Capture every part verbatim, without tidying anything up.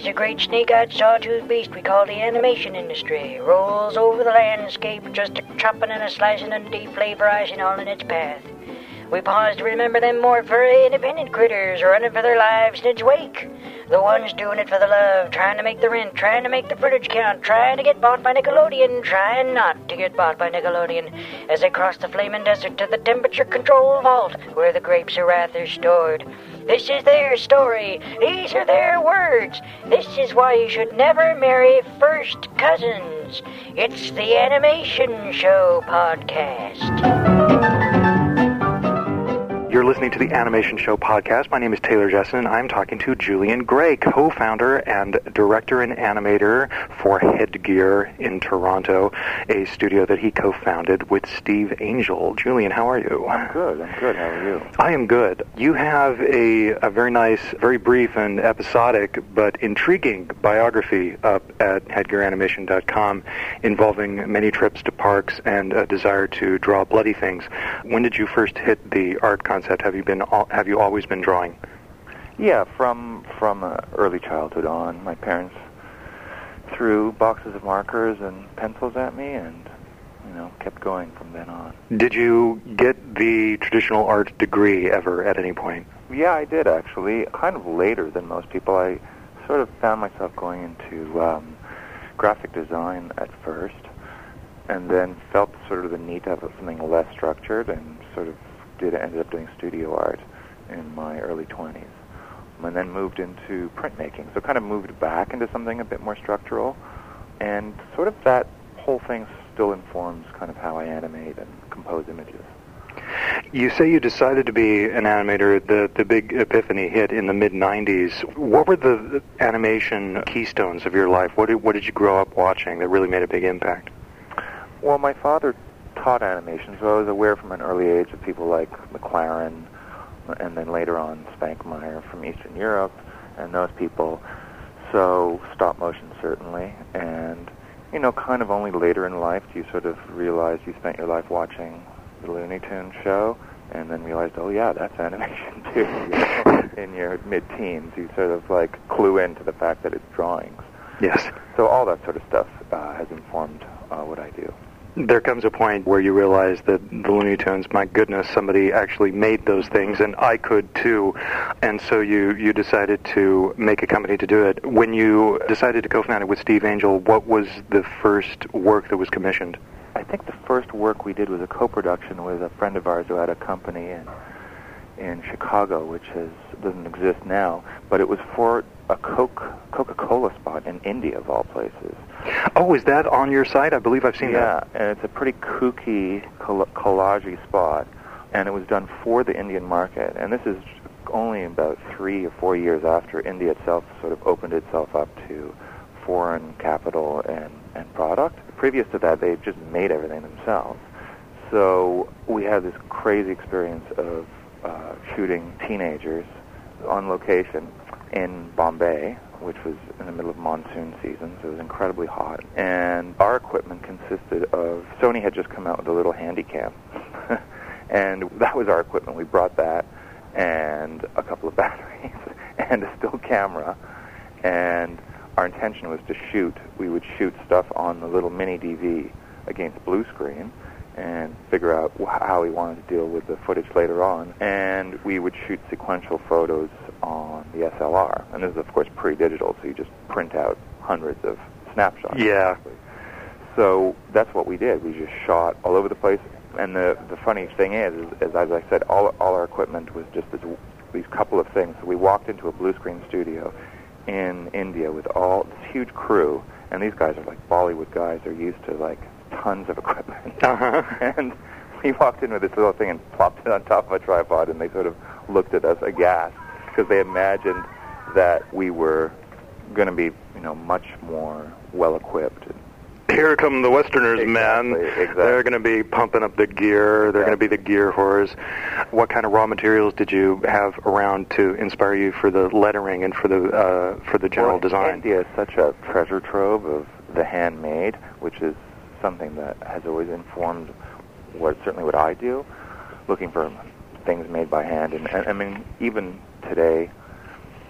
is a great snake-eyed sawtooth beast we call the animation industry. Rolls over the landscape, just a-chopping and a-slicing and deflavorizing all in its path. We pause to remember them more furry independent critters running for their lives in its wake. The ones doing it for the love, trying to make the rent, trying to make the footage count, trying to get bought by Nickelodeon, trying not to get bought by Nickelodeon, as they cross the flaming desert to the temperature control vault where the grapes of wrath are stored. This is their story. These are their words. This is why you should never marry first cousins. It's the Animation Show Podcast. You're listening to the Animation Show Podcast. My name is Taylor Jessen, and I'm talking to Julian Gray, co-founder and director and animator for Headgear in Toronto, a studio that he co-founded with Steve Angel. Julian, how are you? I'm good. I'm good. How are you? I am good. You have a, a very nice, very brief and episodic but intriguing biography up at headgear animation dot com involving many trips to parks and a desire to draw bloody things. When did you first hit the art concept? Have you been? Have you always been drawing? Yeah, from from uh, early childhood on. My parents threw boxes of markers and pencils at me, and you know, kept going from then on. Did you get the traditional art degree ever at any point? Yeah, I did actually. Kind of later than most people. I sort of found myself going into um, graphic design at first, and then felt sort of the need to have something less structured, and sort of did ended up doing studio art in my early twenties, and then moved into printmaking. So kind of moved back into something a bit more structural, and sort of that whole thing still informs kind of how I animate and compose images. You say you decided to be an animator. The the big epiphany hit in the mid nineties. What were the animation keystones of your life? What did, what did you grow up watching that really made a big impact? Well, my father taught animation, so I was aware from an early age of people like McLaren, and then later on Spankmeyer from Eastern Europe, and those people. So stop motion certainly, and you know, kind of only later in life do you sort of realize you spent your life watching the Looney Tunes show, and then realized, oh yeah, that's animation too. You know? In your mid-teens, you sort of like clue into the fact that it's drawings. Yes. So all that sort of stuff uh, has informed uh, what I do. There comes a point where you realize that the Looney Tunes, my goodness, somebody actually made those things, and I could too. And so you, you decided to make a company to do it. When you decided to co-found it with Steve Angel, what was the first work that was commissioned? I think the first work we did was a co-production with a friend of ours who had a company in in Chicago, which has, doesn't exist now, but it was for a Coke, Coca-Cola spot in India, of all places. Oh, is that on your site? I believe I've seen yeah, that. Yeah, and it's a pretty kooky, coll- collage-y spot, and it was done for the Indian market. And this is only about three or four years after India itself sort of opened itself up to foreign capital and, and product. Previous to that, they just made everything themselves. So we had this crazy experience of uh, shooting teenagers on location in Bombay, which was in the middle of monsoon season, so it was incredibly hot. And our equipment consisted of, Sony had just come out with a little Handycam, and that was our equipment. We brought that, and a couple of batteries, and a still camera, and our intention was to shoot. We would shoot stuff on the little mini D V against blue screen, and figure out how we wanted to deal with the footage later on. And we would shoot sequential photos on the S L R. And this is, of course, pre-digital, so you just print out hundreds of snapshots. Yeah. So that's what we did. We just shot all over the place. And the the funny thing is, is, is as I said, all all our equipment was just this, these couple of things. So we walked into a blue screen studio in India with all this huge crew, and these guys are like Bollywood guys. They're used to like tons of equipment. Uh-huh. And we walked in with this little thing and plopped it on top of a tripod, and they sort of looked at us aghast because they imagined that we were going to be, you know, much more well-equipped. Here come the Westerners, exactly, man. Exactly. They're going to be pumping up the gear. They're yeah. going to be the gear whores. What kind of raw materials did you have around to inspire you for the lettering and for the uh, for the general well, design? India is such a treasure trove of the handmade, which is something that has always informed what certainly what I do, looking for things made by hand. And, and I mean, even today,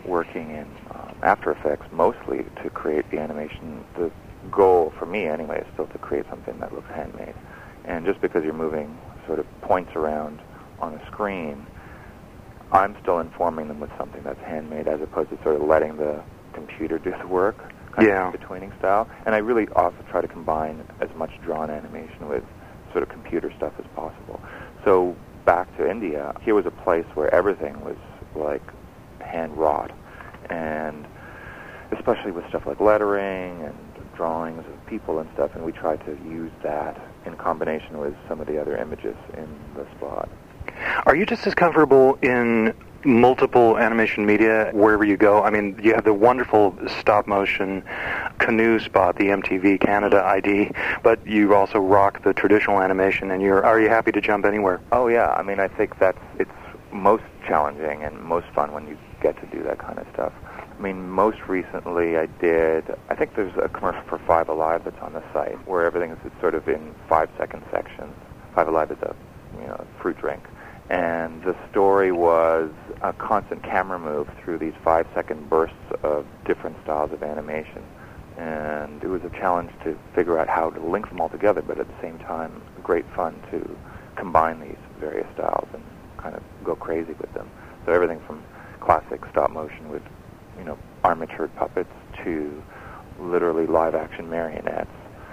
working in um, After Effects mostly to create the animation. The goal, for me anyway, is still to create something that looks handmade. And just because you're moving sort of points around on a screen, I'm still informing them with something that's handmade as opposed to sort of letting the computer do the work, kind yeah. of betweening style. And I really also try to combine as much drawn animation with sort of computer stuff as possible. So back to India, here was a place where everything was like hand wrought, and especially with stuff like lettering and drawings of people and stuff, and we tried to use that in combination with some of the other images in the spot. Are you just as comfortable in multiple animation media wherever you go? I mean, you have the wonderful stop-motion canoe spot, the M T V Canada I D, but you also rock the traditional animation, and you're, are you happy to jump anywhere? Oh, yeah. I mean, I think that's, it's most challenging and most fun when you get to do that kind of stuff. I mean, most recently I did, I think there's a commercial for Five Alive that's on the site where everything is sort of in five-second sections. Five Alive is a, you know, fruit drink. And the story was a constant camera move through these five-second bursts of different styles of animation. And it was a challenge to figure out how to link them all together, but at the same time, great fun to combine these various styles and kind of go crazy with them. So everything from classic stop-motion with, you know, armatured puppets to literally live-action marionettes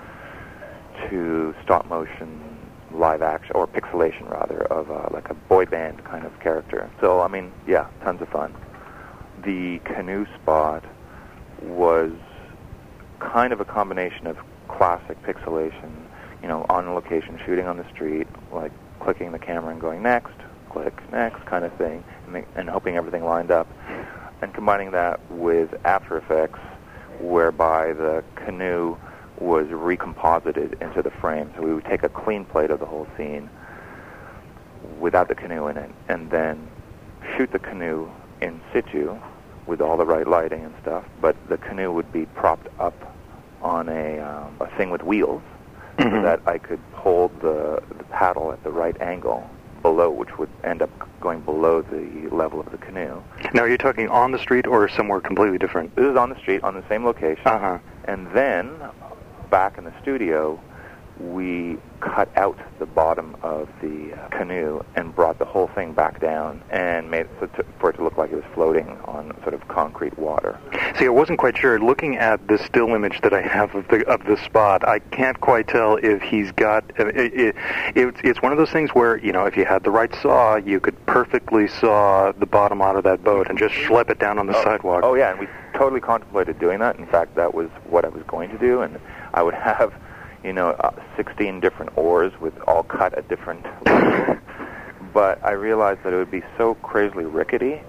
to stop-motion live action, or pixelation rather, of uh, like a boy band kind of character. So, I mean, yeah, tons of fun. The canoe spot was kind of a combination of classic pixelation, you know, on location, shooting on the street, like clicking the camera and going next, click, next kind of thing, and, make, and hoping everything lined up, and combining that with After Effects, whereby the canoe was recomposited into the frame. So we would take a clean plate of the whole scene without the canoe in it, and then shoot the canoe in situ with all the right lighting and stuff, but the canoe would be propped up on a, um, a thing with wheels, mm-hmm. so that I could hold the, the paddle at the right angle below, which would end up going below the level of the canoe. Now, are you talking on the street or somewhere completely different? This is on the street, on the same location. Uh-huh. And then back in the studio, we cut out the bottom of the uh, canoe and brought the whole thing back down and made it so to, for it to look like it was floating on sort of concrete water. See, I wasn't quite sure. Looking at the still image that I have of the of the spot, I can't quite tell if he's got... It, it, it, it's one of those things where, you know, if you had the right saw, you could perfectly saw the bottom out of that boat and just schlep it down on the oh, sidewalk. Oh, yeah, and we totally contemplated doing that. In fact, that was what I was going to do, and I would have... you know, uh, sixteen different oars with all cut at different levels. But I realized that it would be so crazily rickety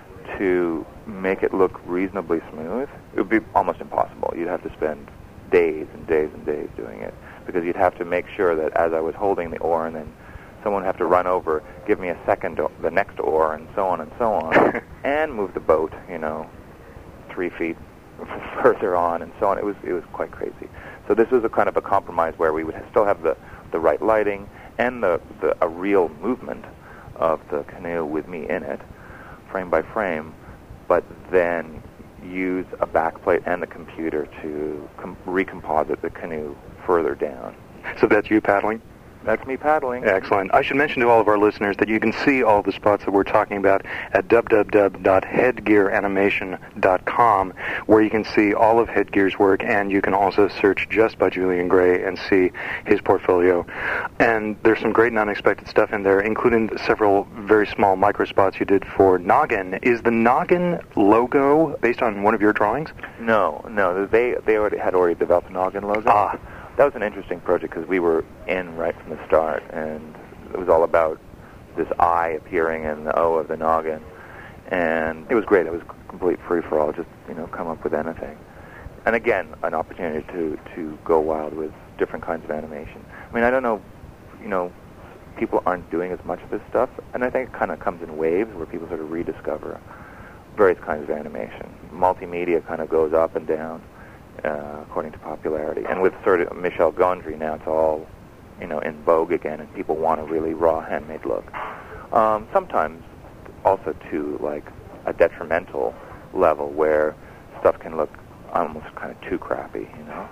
to make it look reasonably smooth. It would be almost impossible. You'd have to spend days and days and days doing it, because you'd have to make sure that as I was holding the oar, and then someone would have to run over, give me a second, o- the next oar, and so on and so on, and move the boat, you know, three feet further on, and so on. It was it was quite crazy. So this was a kind of a compromise where we would still have the, the right lighting and the, the a real movement of the canoe with me in it, frame by frame, but then use a backplate and the computer to com- recomposite the canoe further down. So that's you paddling? That's me paddling. Excellent. I should mention to all of our listeners that you can see all the spots that we're talking about at w w w dot headgear animation dot com, where you can see all of Headgear's work, and you can also search just by Julian Gray and see his portfolio. And there's some great and unexpected stuff in there, including several very small micro spots you did for Noggin. Is the Noggin logo based on one of your drawings? No, no. They they already had already developed the Noggin logo. Ah. That was an interesting project because we were in right from the start, and it was all about this I appearing in the O of the Noggin, and it was great. It was complete free-for-all, just, you know, come up with anything. And again, an opportunity to, to go wild with different kinds of animation. I mean, I don't know, you know, people aren't doing as much of this stuff, and I think it kind of comes in waves where people sort of rediscover various kinds of animation. Multimedia kind of goes up and down. Uh, according to popularity. And with sort of Michel Gondry now, it's all, you know, in vogue again, and people want a really raw, handmade look. Um, sometimes also to, like, a detrimental level where stuff can look almost kind of too crappy, you know.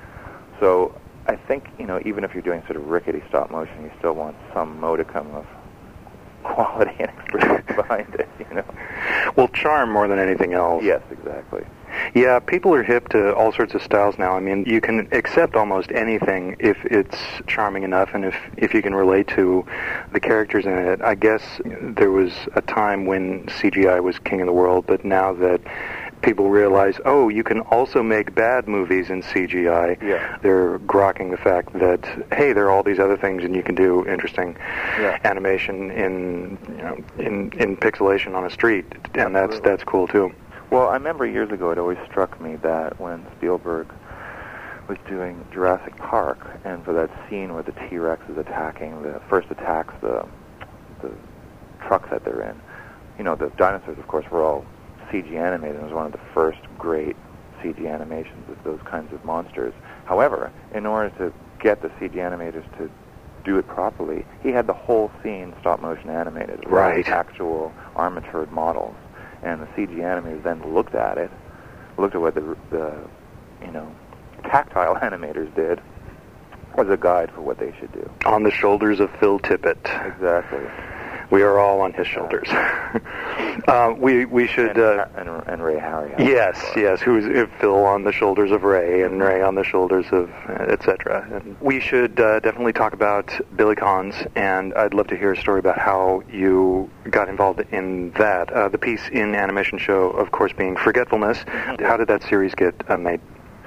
So I think, you know, even if you're doing sort of rickety stop motion, you still want some modicum of quality and expertise behind it, you know. Well, charm more than anything else. Yes, exactly. Yeah, people are hip to all sorts of styles now. I mean, you can accept almost anything if it's charming enough and if, if you can relate to the characters in it. I guess there was a time when C G I was king of the world, but now that people realize, oh, you can also make bad movies in C G I, yeah. they're grokking the fact that, hey, there are all these other things and you can do interesting yeah. animation in, you know, in, in pixelation on a street, and Absolutely. that's that's cool too. Well, I remember years ago it always struck me that when Spielberg was doing Jurassic Park, and for that scene where the T-Rex is attacking, the first attacks the the truck that they're in, you know, the dinosaurs, of course, were all C G animated. It was one of the first great C G animations of those kinds of monsters. However, in order to get the C G animators to do it properly, he had the whole scene stop-motion animated. Right. Actual armatured models. And the C G animators then looked at it, looked at what the, the you know, tactile animators did as a guide for what they should do. On the shoulders of Phil Tippett. Exactly. We are all on his shoulders. uh, we we should... And, uh, and, and Ray Harryhausen. Yes, yes. Who's if Phil on the shoulders of Ray, and Ray on the shoulders of uh, et cetera. And we should uh, definitely talk about Billy Collins, and I'd love to hear a story about how you got involved in that. Uh, the piece in Animation Show, of course, being Forgetfulness. Mm-hmm. How did that series get uh, made?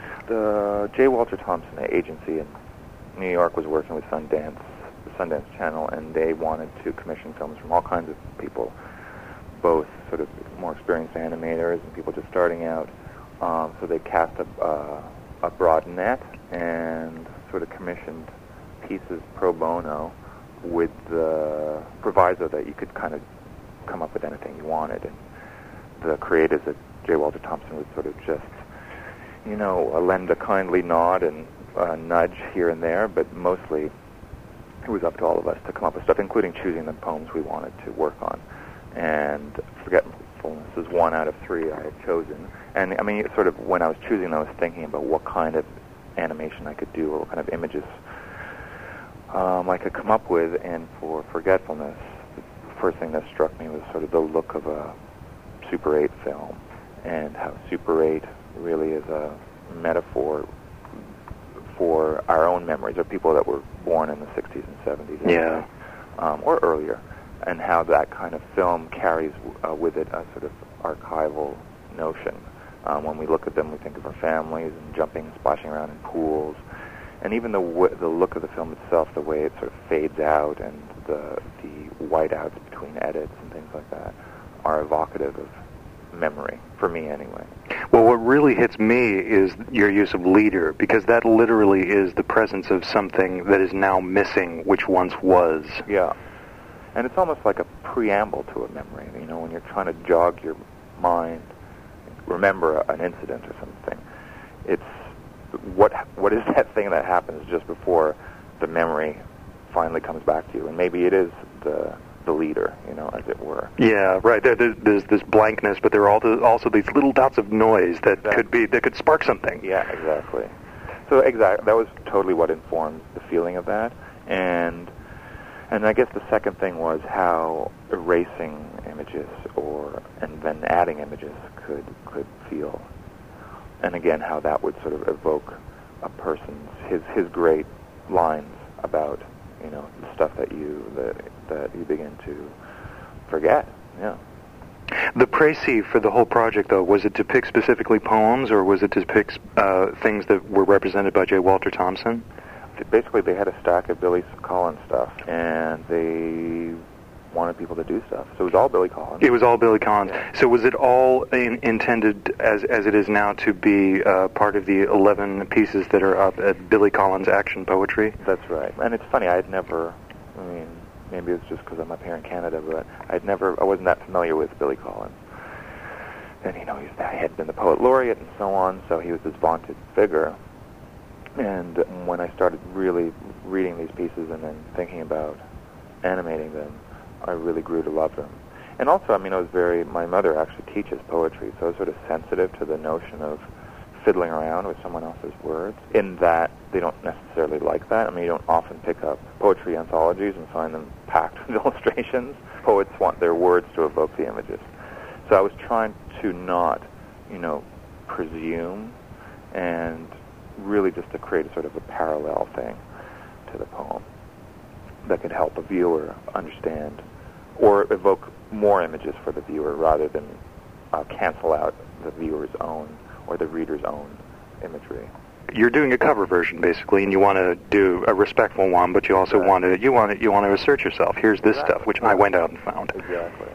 The J. Walter Thompson agency in New York was working with Sundance, the Sundance Channel, and they wanted to commission films from all kinds of people, both sort of more experienced animators and people just starting out. Um, so they cast a, uh, a broad net and sort of commissioned pieces pro bono with the proviso that you could kind of come up with anything you wanted. And the creatives at J. Walter Thompson would sort of just, you know, uh, lend a kindly nod and uh, nudge here and there, but mostly it was up to all of us to come up with stuff, including choosing the poems we wanted to work on. And Forgetfulness is one out of three I had chosen. And, I mean, sort of when I was choosing, I was thinking about what kind of animation I could do or what kind of images um, I could come up with. And for Forgetfulness, the first thing that struck me was sort of the look of a Super eight film and how Super eight really is a metaphor for our own memories, or people that were born in the sixties and seventies, yeah, um, or earlier, and how that kind of film carries uh, with it a sort of archival notion. Um, when we look at them, we think of our families and jumping, splashing around in pools, and even the w- the look of the film itself, the way it sort of fades out, and the the whiteouts between edits and things like that, are evocative of memory, for me anyway. Well, what really hits me is your use of leader, because that literally is the presence of something that is now missing, which once was. Yeah. And it's almost like a preamble to a memory, you know, when you're trying to jog your mind, remember an incident or something. It's what what is that thing that happens just before the memory finally comes back to you? And maybe it is the the leader, you know, as it were. Yeah, right. There, there's, there's this blankness, but there are also, also these little dots of noise that exactly. could be that could spark something. Yeah, exactly. So exactly, that was totally what informed the feeling of that. And and I guess the second thing was how erasing images or and then adding images could could feel. And again, how that would sort of evoke a person's his his great lines about, you know, the stuff that you that that you begin to forget. Yeah. The précis for the whole project, though, was it to pick specifically poems, or was it to pick uh, things that were represented by J. Walter Thompson? Basically, they had a stack of Billy Collins stuff, and they wanted people to do stuff. So it was all Billy Collins. It was all Billy Collins. Yeah. So was it all in, intended, as as it is now, to be uh, part of the eleven pieces that are up at Billy Collins Action Poetry? That's right. And it's funny, I had never, I mean, maybe it's just because I'm up here in Canada, but I'd never, I wasn't that familiar with Billy Collins. And, you know, he had been the poet laureate and so on, so he was this vaunted figure. And when I started really reading these pieces and then thinking about animating them, I really grew to love them. And also, I mean, I was very, my mother actually teaches poetry, so I was sort of sensitive to the notion of fiddling around with someone else's words, in that they don't necessarily like that. I mean, you don't often pick up poetry anthologies and find them packed with illustrations. Poets want their words to evoke the images. So I was trying to not, you know, presume, and really just to create a sort of a parallel thing to the poem that could help a viewer understand or evoke more images for the viewer rather than uh, cancel out the viewer's own or the reader's own imagery. You're doing a cover version basically, and you want to do a respectful one, but you also Right. want to you want to you want to assert yourself. Here's this Exactly. stuff, which I went out and found. Exactly.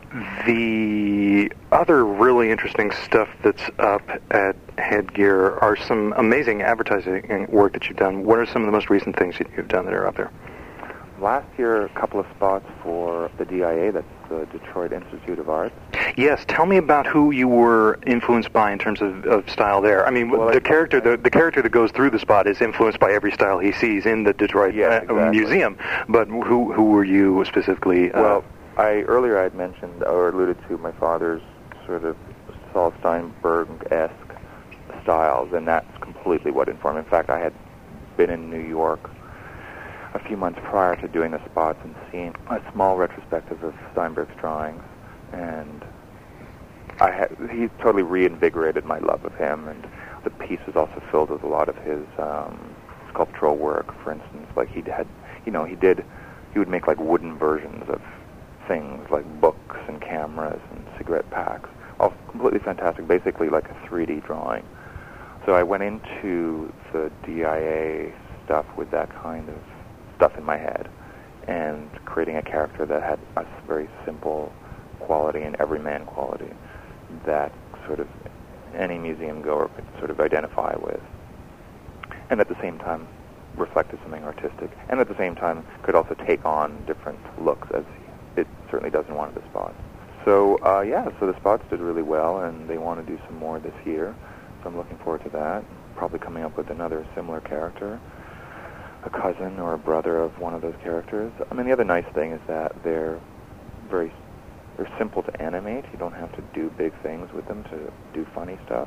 The other really interesting stuff that's up at Headgear are some amazing advertising work that you've done. What are some of the most recent things that you've done that are up there? Last year, a couple of spots for the D I A, that's the Detroit Institute of Arts. Yes, tell me about who you were influenced by in terms of, of style there. I mean, Well, the I- character the, the character that goes through the spot is influenced by every style he sees in the Detroit Yes, uh, exactly. Museum. But who who were you specifically? Uh, Well, I earlier I had mentioned or alluded to my father's sort of Saul Steinberg-esque styles, and that's completely what informed me. In fact, I had been in New York a few months prior to doing the spots and seen a small retrospective of Steinberg's drawings, and I had, he totally reinvigorated my love of him, and the piece was also filled with a lot of his um, sculptural work. For instance, like he had, you know, he did, he would make like wooden versions of things like books and cameras and cigarette packs, all completely fantastic, basically like a three D drawing. So I went into the D I A stuff with that kind of stuff in my head, and creating a character that had a very simple quality and everyman quality that sort of any museum goer could sort of identify with, and at the same time reflected something artistic, and at the same time could also take on different looks, as it certainly does in one of the spots. So uh, yeah, so the spots did really well, and they want to do some more this year, so I'm looking forward to that. Probably coming up with another similar character, a cousin or a brother of one of those characters. I mean, the other nice thing is that they're very, they're simple to animate. You don't have to do big things with them to do funny stuff.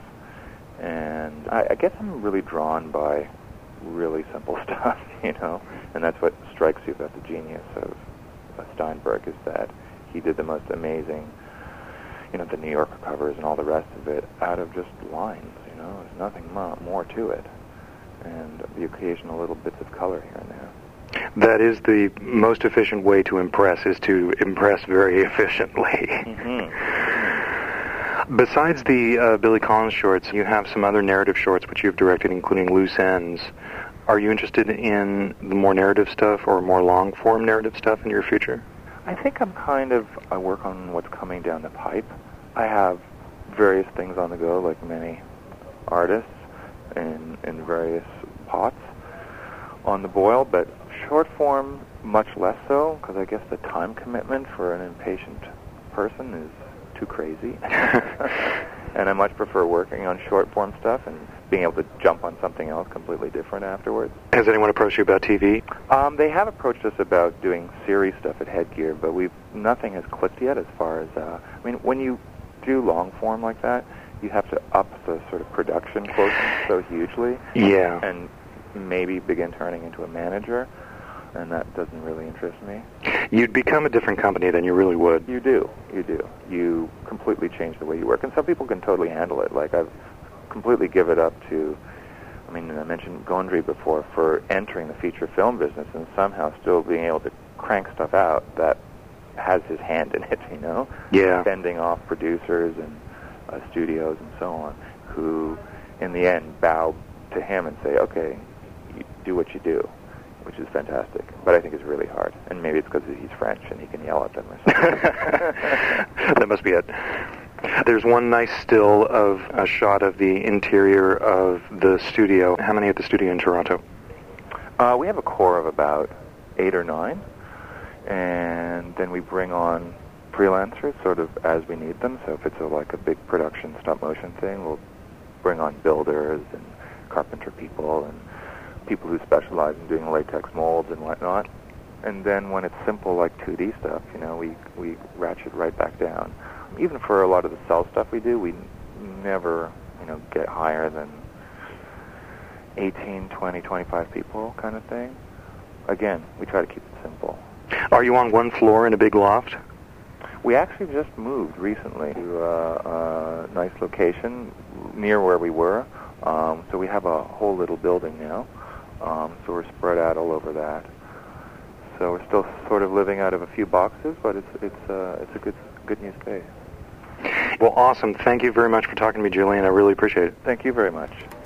And I, I guess I'm really drawn by really simple stuff, you know, and that's what strikes you about the genius of, of Steinberg, is that he did the most amazing, you know, the New Yorker covers and all the rest of it out of just lines, you know. There's nothing mo- more to it. And the occasional little bits of color here and there. that is the most efficient way to impress, is to impress very efficiently. Mm-hmm. Besides the uh, Billy Collins shorts, you have some other narrative shorts which you've directed, including Loose Ends. Are you interested in the more narrative stuff or more long-form narrative stuff in your future? I think I'm kind of, I work on what's coming down the pipe. I have various things on the go, like many artists, in, in various pots on the boil, but short form, much less so, because I guess the time commitment for an impatient person is too crazy. And I much prefer working on short form stuff and being able to jump on something else completely different afterwards. Has anyone approached you about T V? Um, they have approached us about doing series stuff at Headgear, but we've nothing has clicked yet as far as, uh, I mean, when you do long form like that, you have to up the sort of production quotient so hugely. Yeah. And maybe begin turning into a manager, and that doesn't really interest me. You'd become a different company than you really would. You do, you do. You completely change the way you work, and some people can totally handle it. Like, I've completely give it up to, I mean, I mentioned Gondry before, for entering the feature film business and somehow still being able to crank stuff out that has his hand in it, you know? Yeah. Fending off producers and uh, studios and so on, who in the end bow to him and say, okay, you do what you do, which is fantastic. But I think it's really hard. And maybe it's because he's French and he can yell at them or something. That must be it. There's one nice still of a shot of the interior of the studio. How many at the studio in Toronto? Uh, we have a core of about eight or nine, and then we bring on freelancers sort of as we need them. So if it's a, like a big production stop motion thing, we'll bring on builders and carpenter people and people who specialize in doing latex molds and whatnot. and then when it's simple like two D stuff, you know, we we ratchet right back down. Even for a lot of the cell stuff we do, we never, you know, get higher than eighteen, twenty, twenty-five people kind of thing. Again, we try to keep it simple. Are you on one floor in a big loft? We actually just moved recently to a, a nice location near where we were. Um, so we have a whole little building now. Um, so we're spread out all over that. So we're still sort of living out of a few boxes, but it's it's uh, it's a good good new space. Well, awesome. Thank you very much for talking to me, Julian. I really appreciate it. Thank you very much.